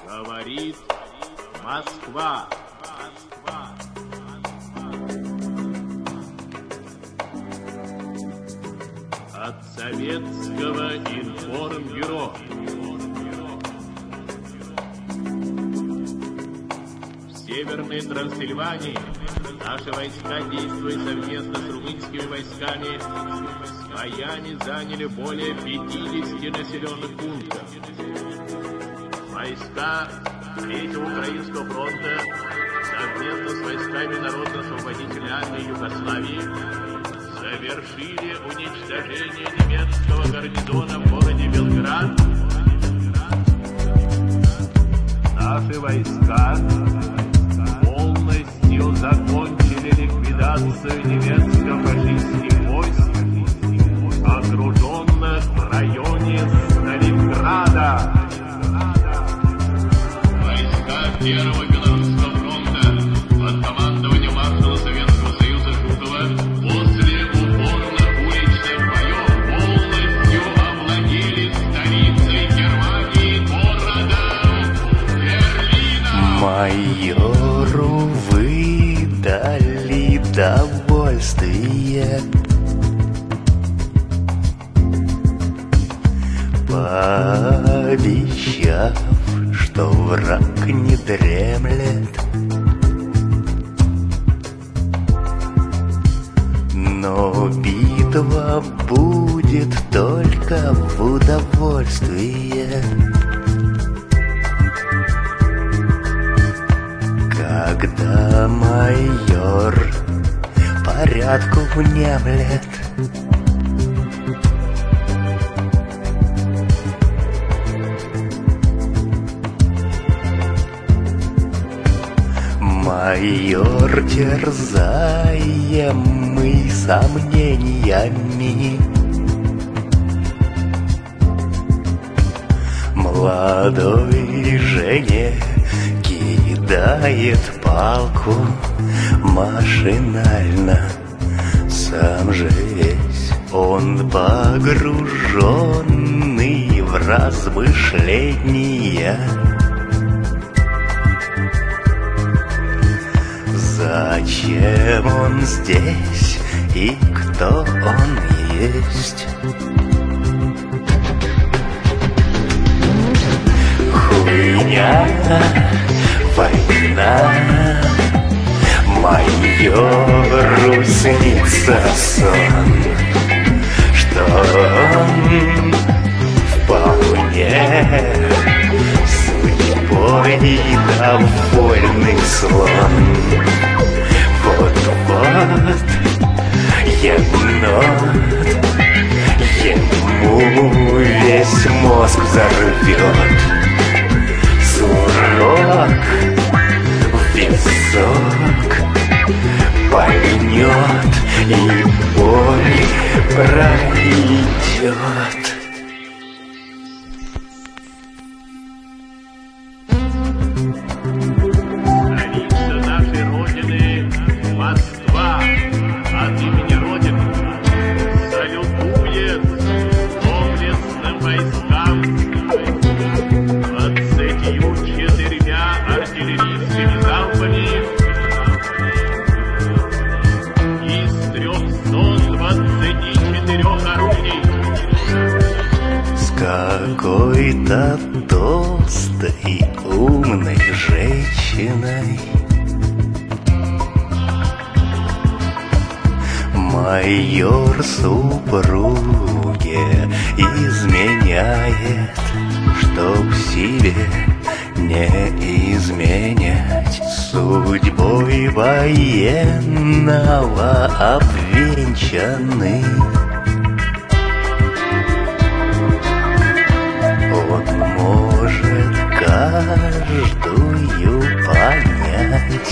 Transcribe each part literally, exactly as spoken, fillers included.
Говорит Москва. От Советского информбюро. В Северной Трансильвании наши войска, действуя совместно с румынскими войсками, в Баяне заняли более пятидесяти населенных пунктов. Войска Третьего Украинского фронта совместно с войсками Народно-освободительной армии Югославии совершили уничтожение немецкого гарнизона в городе Белград. Наши войска полностью закончили ликвидацию немецко-фашистских войск, окруженных в районе Сталинграда. Войска Первого Белорусского фронта под командованием маршала Советского Союза Жукова после упорных уличных боев полностью овладели столицей Германии, городом Берлином. Майору выдали довольствие, пообещав, что враг не дремлет. Но битва будет только в удовольствие. Когда майор порядку внемлет, майор, терзаемый сомнениями, молодой жене кидает палку машинально. Сам же весь он погруженный в размышления. Зачем он здесь и кто он есть? Хуйня, война, майору снится сон, что он вполне судьбой довольный слон. Вот-вот енот ему весь мозг взорвет. Сурок в песок поймет и боль пройдет. Столица нашей Родины, Москва, от имени Родины салютует доблестным войскам двадцатью четырьмя артиллерийскими залпами из трехсот двадцати четырёх орудий. С какой-то толстой умной женщиной майор супруге изменяет, чтоб себе не изменять, судьбой военного обвенчанный. Он может каждую понять,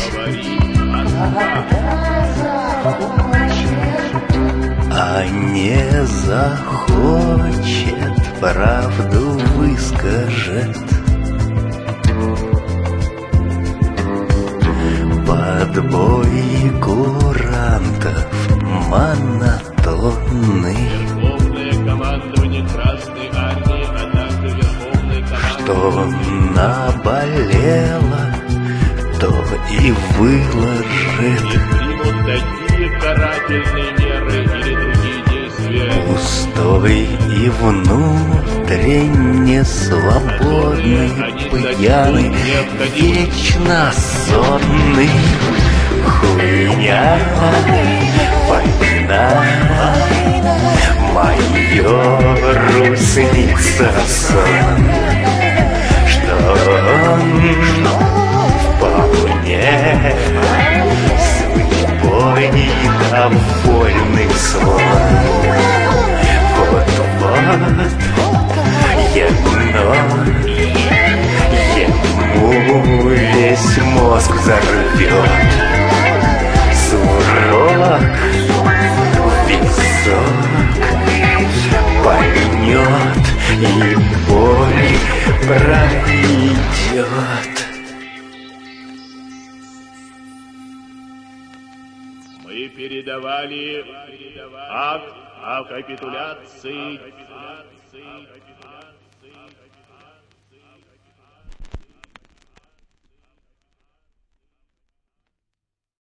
а не захочет, правду выскажет. Подбой курантов монотонный, Верховное командование Красной Армии, а также Верховное командование что наболело, то и выложит. И примут такие карательные меры или другие действия, Пустой и внутренне свободный, пьяный, вечно сонный. Хуйня, война, майору снится сон, что он вполне судьбой довольный слон. Вот-вот енот ему весь мозг взорвет. Сурок висок поймет и боль пройдет. мы передавали акт о капитуляции.